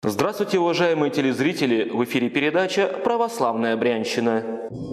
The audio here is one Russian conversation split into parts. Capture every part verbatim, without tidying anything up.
Здравствуйте, уважаемые телезрители! В эфире передача «Православная Брянщина».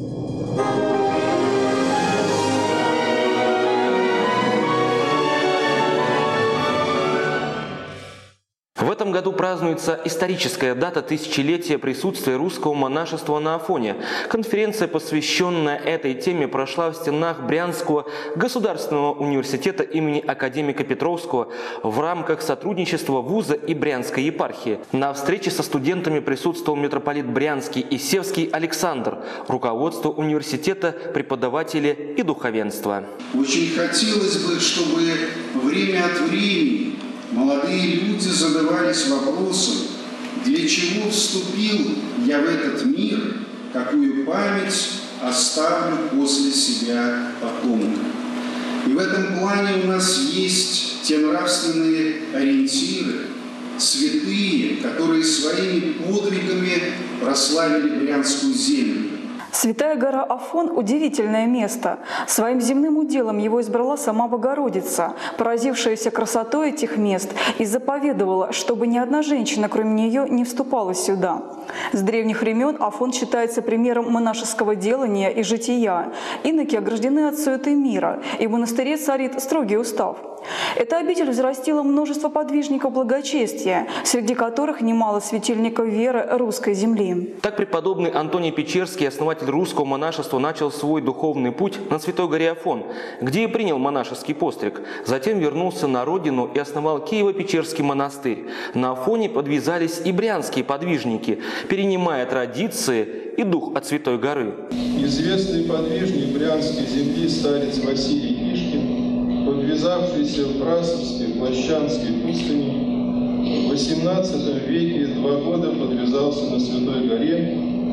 В этом году празднуется историческая дата тысячелетия присутствия русского монашества на Афоне. Конференция, посвященная этой теме, прошла в стенах Брянского государственного университета имени академика Петровского в рамках сотрудничества вуза и Брянской епархии. На встрече со студентами присутствовал митрополит Брянский и Севский Александр, руководство университета, преподаватели и духовенство. Очень хотелось бы, чтобы время от времени молодые люди задавались вопросом, для чего вступил я в этот мир, какую память оставлю после себя потомкам. И в этом плане у нас есть те нравственные ориентиры, святые, которые своими подвигами прославили Брянскую землю. Святая гора Афон – удивительное место. Своим земным уделом его избрала сама Богородица, поразившаяся красотой этих мест, и заповедовала, чтобы ни одна женщина, кроме нее, не вступала сюда. С древних времен Афон считается примером монашеского делания и жития. Иноки ограждены от суеты мира, и в монастыре царит строгий устав. Эта обитель взрастила множество подвижников благочестия, среди которых немало светильников веры русской земли. Так преподобный Антоний Печерский, основатель русского монашества, начал свой духовный путь на Святой горе Афон, где и принял монашеский постриг. Затем вернулся на родину и основал Киево-Печерский монастырь. На Афоне подвязались и брянские подвижники, перенимая традиции и дух от Святой горы. Известный подвижник брянской земли старец Василий Кишкин, подвязавшийся в Брасовской Плащанской пустыне, в восемнадцатом веке два года подвязался на Святой горе,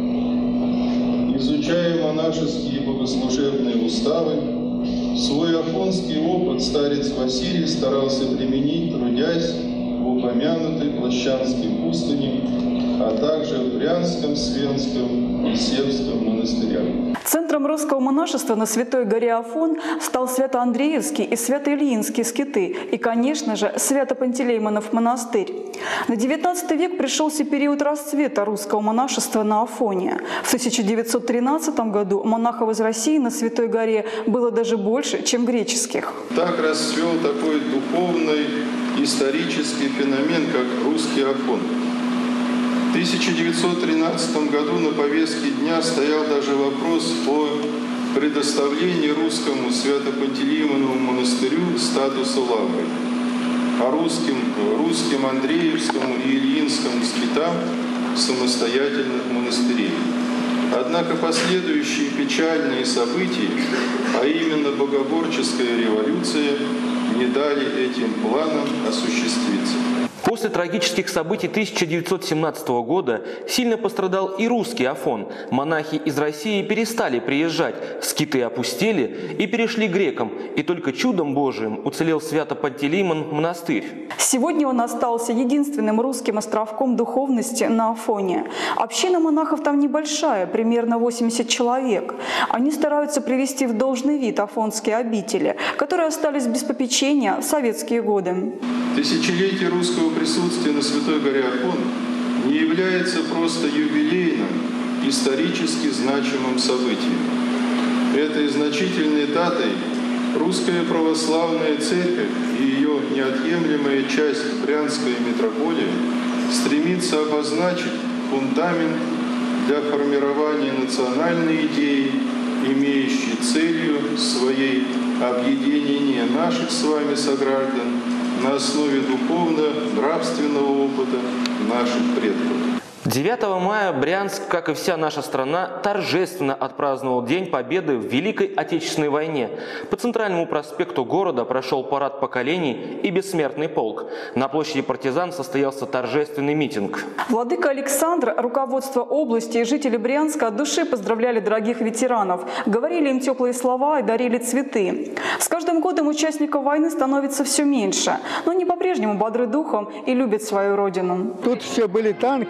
изучая монашеские богослужебные уставы. Свой афонский опыт старец Василий старался применить, трудясь в упомянутой Плащанской пустыне, а также в Брянском, Свенском и Севском монастырях. Центром русского монашества на Святой горе Афон стал Свято-Андреевский и Свято-Ильинский скиты и, конечно же, Свято-Пантелеймонов монастырь. На девятнадцатый век пришелся период расцвета русского монашества на Афоне. В тысяча девятьсот тринадцатом году монахов из России на Святой горе было даже больше, чем греческих. Так расцвел такой духовный исторический феномен, как русский Афон. В тысяча девятьсот тринадцатом году на повестке дня стоял даже вопрос о предоставлении русскому Свято-Пантелеймонову монастырю статуса лавры, а русским, русским Андреевскому и Ильинскому скитам самостоятельных монастырей. Однако последующие печальные события, а именно богоборческая революция, не дали этим планам осуществиться. После трагических событий тысяча девятьсот семнадцатого года сильно пострадал и русский Афон. Монахи из России перестали приезжать, скиты опустели и перешли к грекам, и только чудом Божиим уцелел Свято-Пантелеймон монастырь. Сегодня он остался единственным русским островком духовности на Афоне. Община монахов там небольшая, примерно восемьдесят человек. Они стараются привести в должный вид афонские обители, которые остались без попечения в советские годы. Тысячелетие русского присутствия на Святой горе Афон не является просто юбилейным, исторически значимым событием. Этой значительной датой Русская Православная Церковь и ее неотъемлемая часть Брянская митрополия стремится обозначить фундамент для формирования национальной идеи, имеющей целью своей объединение наших с вами сограждан на основе духовно-нравственного опыта наших предков. девятого мая Брянск, как и вся наша страна, торжественно отпраздновал День Победы в Великой Отечественной войне. По центральному проспекту города прошел парад поколений и бессмертный полк. На площади Партизан состоялся торжественный митинг. Владыка Александр, руководство области и жители Брянска от души поздравляли дорогих ветеранов, говорили им теплые слова и дарили цветы. С каждым годом участников войны становится все меньше, но они по-прежнему бодры духом и любят свою родину. Тут все были танки,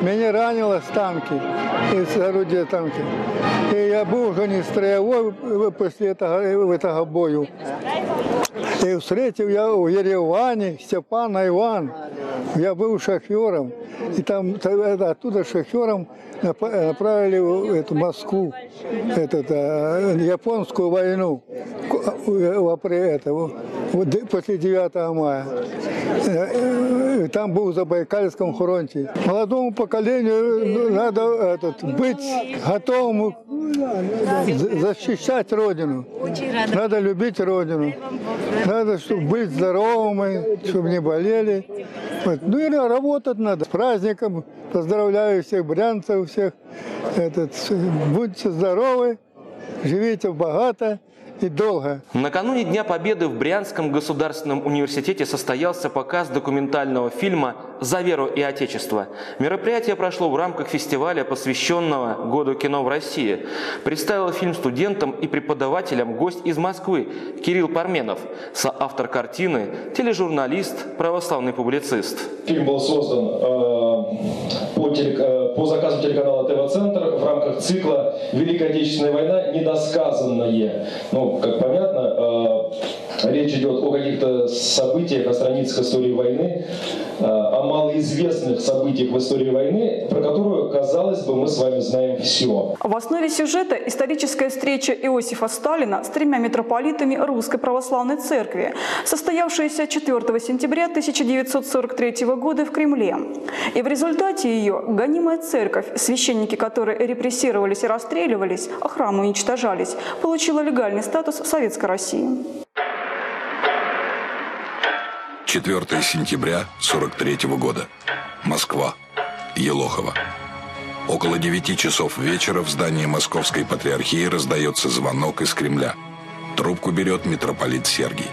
меня ранило с танки, из орудия танки. И я был уже не строевой после этого, этого бою. И встретил я в Ереване Степана Иван. Я был шофером. И там оттуда шофером направили в эту Москву, этот, японскую войну этого, после девятого мая. Там был в Забайкальском фронте. Молодому поколению надо этот, быть готовым защищать Родину. Надо любить Родину. Надо, чтобы быть здоровыми, чтобы не болели. Вот. Ну и работать надо. С праздником поздравляю всех брянцев, всех. Этот, будьте здоровы, живите богато и долго. Накануне Дня Победы в Брянском государственном университете состоялся показ документального фильма «За веру и Отечество». Мероприятие прошло в рамках фестиваля, посвященного Году кино в России. Представил фильм студентам и преподавателям гость из Москвы Кирилл Парменов, соавтор картины, тележурналист, православный публицист. Фильм был создан э, по, телек... по заказу телеканала ТВ-центр в рамках цикла «Великая Отечественная война. Недосказанное». Ну, как понятно, э, речь идет о каких-то событиях, о страницах истории войны, э, о малоизвестных событиях в истории войны, про которую, казалось бы, мы с вами знаем все. В основе сюжета историческая встреча Иосифа Сталина с тремя митрополитами Русской Православной Церкви, состоявшаяся четвёртого сентября тысяча девятьсот сорок третьего года в Кремле. И в результате ее гонимая церковь, священники которой репрессировались и расстреливались, а храмы уничтожались, получила легальный статус в Советской России. четвёртого сентября сорок третьего года. Москва. Елохово. Около девяти часов вечера в здании Московской Патриархии раздается звонок из Кремля. Трубку берет митрополит Сергий.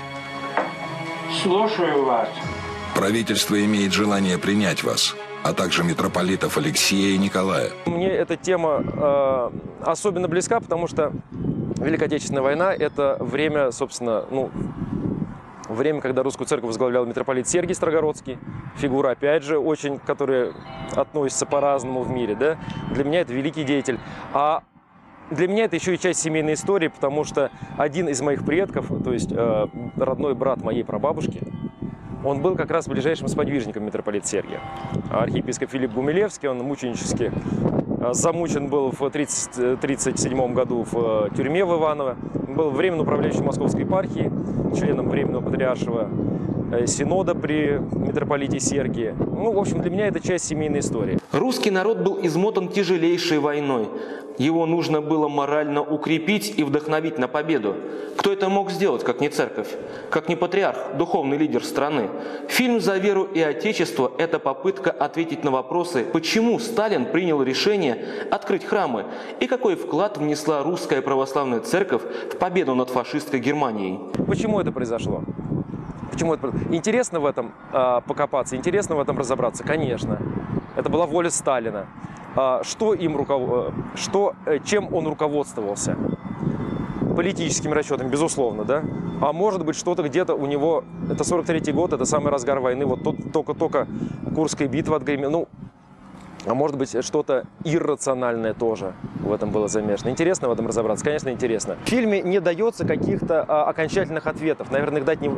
Слушаю вас. Правительство имеет желание принять вас, а также митрополитов Алексея и Николая. Мне эта тема э, особенно близка, потому что Великая Отечественная война – это время, собственно, ну, время, когда русскую церковь возглавлял митрополит Сергий Строгородский. Фигура, опять же, очень, которая относится по-разному в мире. Да? Для меня это великий деятель. А для меня это еще и часть семейной истории, потому что один из моих предков, то есть э, родной брат моей прабабушки, он был как раз ближайшим сподвижником митрополита Сергия. Архиепископ Филипп Гумилевский, он мученически замучен был в тридцать седьмом году в тюрьме в Иваново. Был временно управляющим Московской епархии, членом Временного Патриаршего Синода при митрополите Сергии. Ну, в общем, для меня это часть семейной истории. Русский народ был измотан тяжелейшей войной. Его нужно было морально укрепить и вдохновить на победу. Кто это мог сделать, как не церковь, как не патриарх, духовный лидер страны? Фильм «За веру и Отечество» – это попытка ответить на вопросы, почему Сталин принял решение открыть храмы и какой вклад внесла Русская Православная Церковь в победу над фашистской Германией. Почему это произошло? Почему это... Интересно в этом э, покопаться, интересно в этом разобраться, конечно. Это была воля Сталина. А, что им руков... что... Чем он руководствовался? Политическими расчетами, безусловно, да? А может быть, что-то где-то у него... Это сорок третий год, это самый разгар войны, вот только-только Курская битва отгремела. Ну, а может быть, что-то иррациональное тоже в этом было замешано. Интересно в этом разобраться? Конечно, интересно. В фильме не дается каких-то а, окончательных ответов. Наверное, их дать не...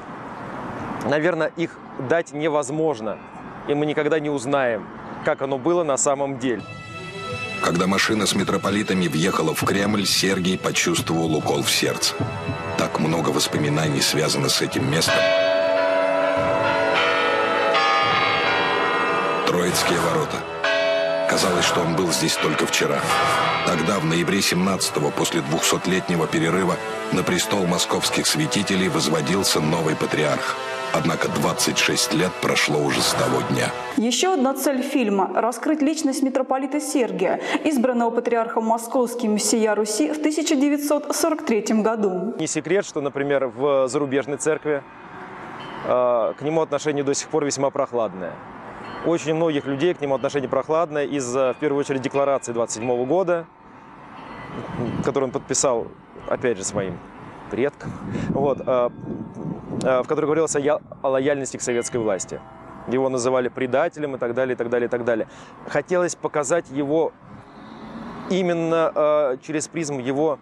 Наверное, их дать невозможно. И мы никогда не узнаем, как оно было на самом деле. Когда машина с митрополитами въехала в Кремль, Сергий почувствовал укол в сердце. Так много воспоминаний связано с этим местом. Троицкие ворота. Казалось, что он был здесь только вчера. Тогда, в ноябре семнадцатого, после двухсотлетнего перерыва, на престол московских святителей возводился новый патриарх. Однако двадцать шесть лет прошло уже с того дня. Еще одна цель фильма – раскрыть личность митрополита Сергия, избранного патриархом Московским всея Руси в тысяча девятьсот сорок третьем году. Не секрет, что, например, в зарубежной церкви э, к нему отношение до сих пор весьма прохладное. Очень многих людей к нему отношение прохладное из-за, в первую очередь, декларации двадцать седьмого года, которую он подписал, опять же, своим предкам, вот, э, в которой говорилось о, о лояльности к советской власти. его называли предателем и так далее, и так далее, и так далее. Хотелось показать его именно э, через призму его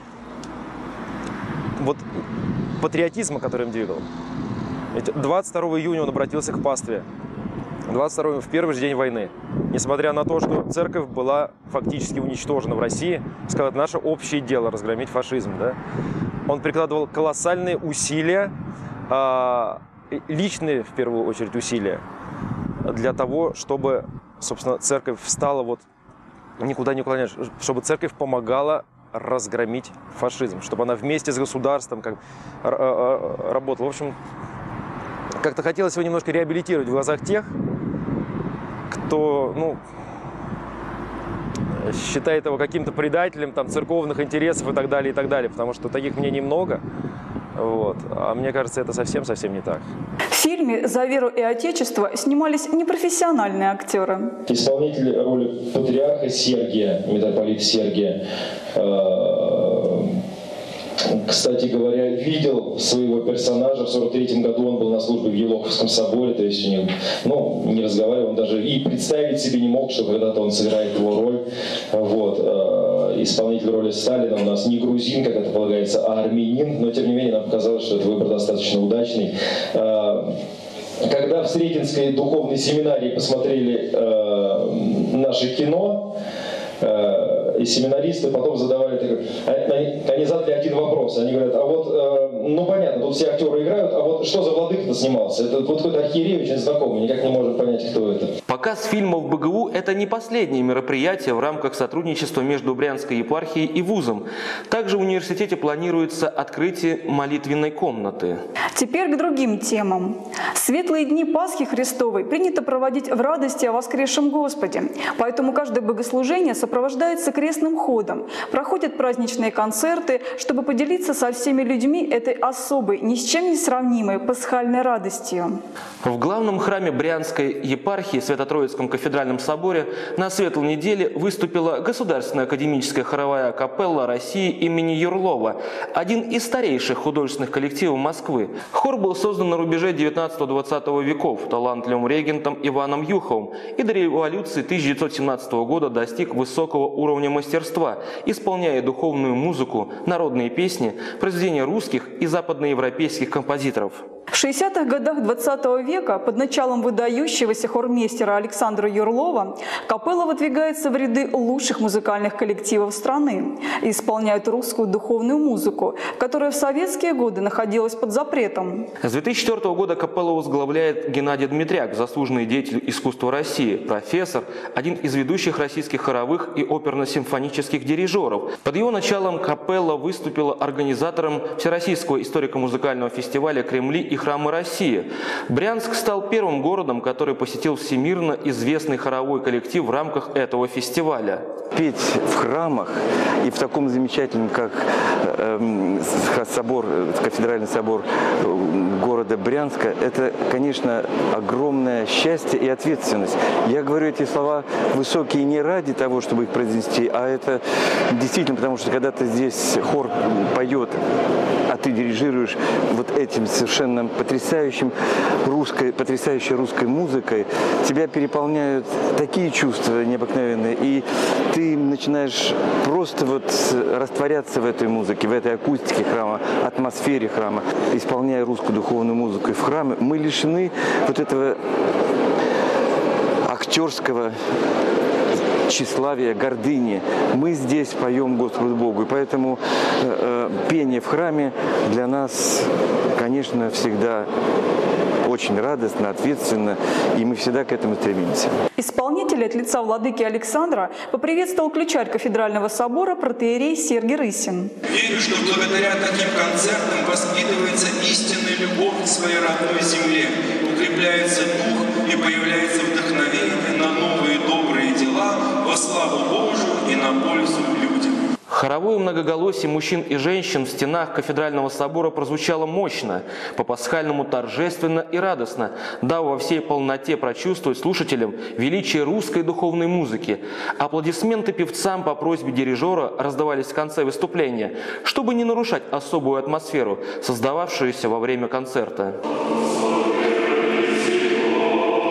вот, патриотизма, который им двигал. Ведь двадцать второго июня он обратился к пастве. двадцать второго в первый же день войны. Несмотря на то, что церковь была фактически уничтожена в России, сказал, это наше общее дело разгромить фашизм. Да? Он прикладывал колоссальные усилия, э, личные в первую очередь усилия, для того, чтобы, собственно, церковь встала вот никуда не уклоняешь, чтобы церковь помогала разгромить фашизм, чтобы она вместе с государством как, работала. В общем, как-то хотелось его немножко реабилитировать в глазах тех, кто, ну, считает его каким-то предателем там, церковных интересов и так далее, и так далее, потому что таких мнений много. Вот. А мне кажется, это совсем-совсем не так. В фильме «За веру и отечество» снимались непрофессиональные актеры. Исполнитель роли патриарха Сергия, митрополита Сергия, кстати говоря, видел своего персонажа. В сорок третьем году он был на службе в Елоховском соборе, то есть у него, ну, не разговаривал, он даже и представить себе не мог, что когда-то он сыграет его роль. Вот. Исполнитель роли Сталина у нас не грузин, как это полагается, а армянин, но тем не менее нам показалось, что этот выбор достаточно удачный. Когда в Сретенской духовной семинарии посмотрели э, наше кино, э, и семинаристы потом задавали, они, они задали один вопрос, они говорят, а вот, э, ну понятно, тут все актеры играют, а вот что за владыка-то снимался? Это вот какой-то архиерей очень знакомый, никак не можем понять, кто это. Показ фильмов в БГУ – это не последнее мероприятие в рамках сотрудничества между Брянской епархией и вузом. Также в университете планируется открытие молитвенной комнаты. Теперь к другим темам. Светлые дни Пасхи Христовой принято проводить в радости о воскресшем Господе. Поэтому каждое богослужение сопровождается крестным ходом. Проходят праздничные концерты, чтобы поделиться со всеми людьми этой особой, ни с чем не сравнимой пасхальной радостью. В главном храме Брянской епархии, Свято-Троицком кафедральном соборе, на Светлой неделе выступила Государственная академическая хоровая капелла России имени Юрлова, один из старейших художественных коллективов Москвы. Хор был создан на рубеже девятнадцатого-двадцатого веков талантливым регентом Иваном Юховым и до революции тысяча девятьсот семнадцатого года достиг высокого уровня мастерства, исполняя духовную музыку, народные песни, произведения русских и западноевропейских композиторов. В шестидесятых годах двадцатого века под началом выдающегося хормейстера Александра Юрлова капелла выдвигается в ряды лучших музыкальных коллективов страны и исполняет русскую духовную музыку, которая в советские годы находилась под запретом. С две тысячи четвёртого года капеллу возглавляет Геннадий Дмитряк, заслуженный деятель искусства России, профессор, один из ведущих российских хоровых и оперно-симфонических дирижеров. Под его началом капелла выступила организатором Всероссийского историко-музыкального фестиваля «Кремли и храмы России». Брянск стал первым городом, который посетил всемирно известный хоровой коллектив в рамках этого фестиваля. Петь в храмах и в таком замечательном, как э, собор, кафедральный собор города Брянска, это, конечно, огромное счастье и ответственность. Я говорю эти слова высокие не ради того, чтобы их произнести, а это действительно потому, что когда ты здесь хор поет, а ты дирижируешь вот этим совершенно потрясающим русской, потрясающей русской музыкой, тебя переполняют такие чувства необыкновенные, и ты начинаешь просто вот растворяться в этой музыке, в этой акустике храма, атмосфере храма, исполняя русскую духовную музыку. И в храме мы лишены вот этого актерского тщеславия, гордыни. Мы здесь поем Господу Богу, и поэтому э, пение в храме для нас, конечно, всегда очень радостно, ответственно, и мы всегда к этому стремимся. Исполнитель от лица владыки Александра поприветствовал ключарь кафедрального собора протоиерей Сергий Рысин. Верю, что благодаря таким концертам воспитывается истинная любовь к своей родной земле, укрепляется дух и появляется вдохновение на новые добрые дела во славу Божию и на пользу людям. Хоровое многоголосие мужчин и женщин в стенах кафедрального собора прозвучало мощно, по-пасхальному торжественно и радостно, дав во всей полноте прочувствовать слушателям величие русской духовной музыки. Аплодисменты певцам по просьбе дирижера раздавались в конце выступления, чтобы не нарушать особую атмосферу, создававшуюся во время концерта.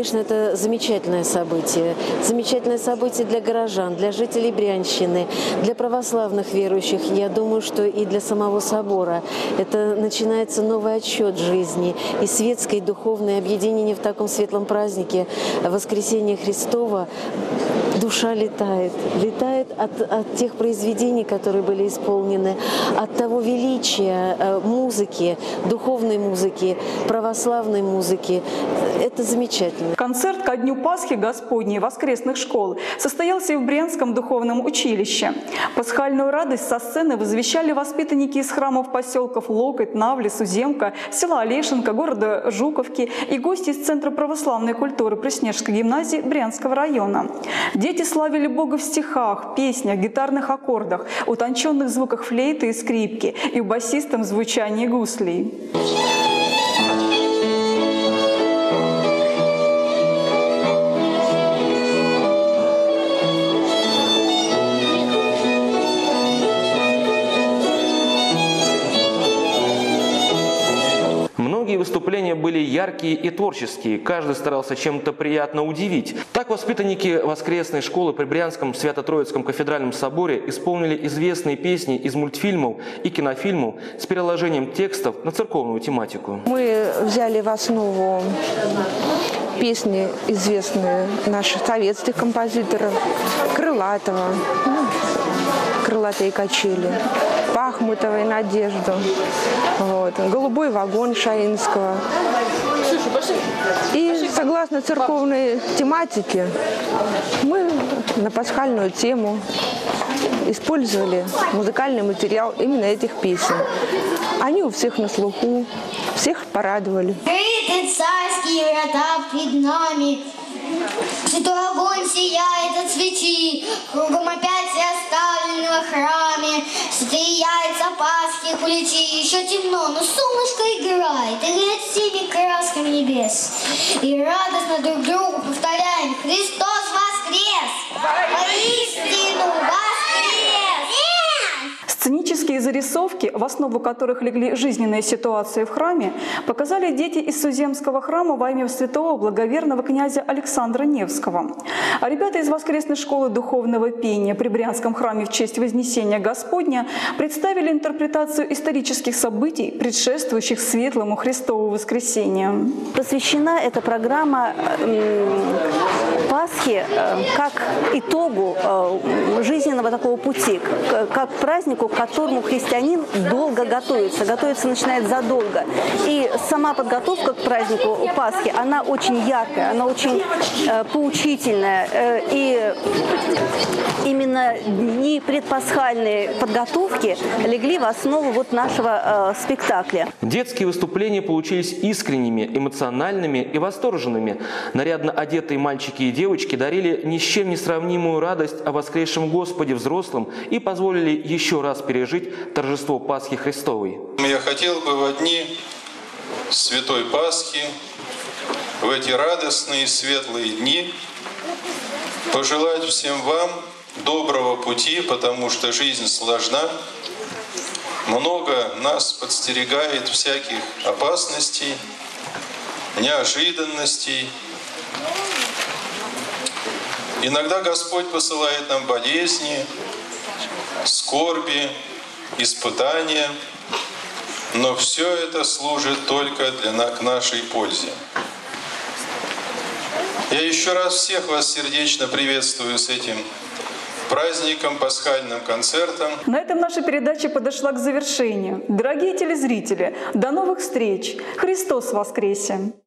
конечно, это замечательное событие. Замечательное событие для горожан, для жителей Брянщины, для православных верующих. Я думаю, что и для самого собора. Это начинается новый отсчет жизни и светское, и духовное объединение в таком светлом празднике Воскресения Христова. Душа летает, летает от, от тех произведений, которые были исполнены, от того величия э, музыки, духовной музыки, православной музыки. Это замечательно. Концерт ко Дню Пасхи Господней воскресных школ состоялся и в Брянском духовном училище. Пасхальную радость со сцены возвещали воспитанники из храмов поселков Локоть, Навли, Суземка, села Олешенко, города Жуковки и гости из Центра православной культуры Преснежской гимназии Брянского района. Дети славили Бога в стихах, песнях, гитарных аккордах, утонченных звуках флейты и скрипки и в басистом звучании гуслей. Многие выступления были яркие и творческие, каждый старался чем-то приятно удивить. Так воспитанники воскресной школы при Брянском Свято-Троицком кафедральном соборе исполнили известные песни из мультфильмов и кинофильмов с переложением текстов на церковную тематику. Мы взяли в основу песни известные наших советских композиторов, Крылатова, «Крылатые качели», Пахмутовой «Надежду», вот, «Голубой вагон» Шаинского. И согласно церковной тематике мы на пасхальную тему использовали музыкальный материал именно этих песен. Они у всех на слуху, всех порадовали. Открыты царские врата пред нами, святой огонь сияет от свечи, кругом опять все оставлены во храме, святые яйца Пасхи куличи. Еще темно, но солнышко играет, играет всеми красками небес. И радостно друг другу повторяем: Христос воскрес! Воистину воскрес! Сценические зарисовки, в основу которых легли жизненные ситуации в храме, показали дети из Суземского храма во имя святого благоверного князя Александра Невского. А ребята из воскресной школы духовного пения при Брянском храме в честь Вознесения Господня представили интерпретацию исторических событий, предшествующих светлому Христову воскресению. Посвящена эта программа Пасхе как итогу жизненного такого пути, как празднику, к которому христианин долго готовится, готовится начинает задолго. И сама подготовка к празднику Пасхи, она очень яркая, она очень э, поучительная. Э, и именно дни предпасхальной подготовки легли в основу вот нашего э, спектакля. Детские выступления получились искренними, эмоциональными и восторженными. Нарядно одетые мальчики и девочки дарили ни с чем не сравнимую радость о воскресшем Господе взрослым и позволили еще раз пережить торжество Пасхи Христовой. Я хотел бы во дни Святой Пасхи, в эти радостные светлые дни, пожелать всем вам доброго пути, потому что жизнь сложна, много нас подстерегает всяких опасностей, неожиданностей. Иногда Господь посылает нам болезни, скорби, испытания, но все это служит только для, к нашей пользе. Я еще раз всех вас сердечно приветствую с этим праздником, пасхальным концертом. На этом наша передача подошла к завершению. Дорогие телезрители, до новых встреч! Христос воскресе!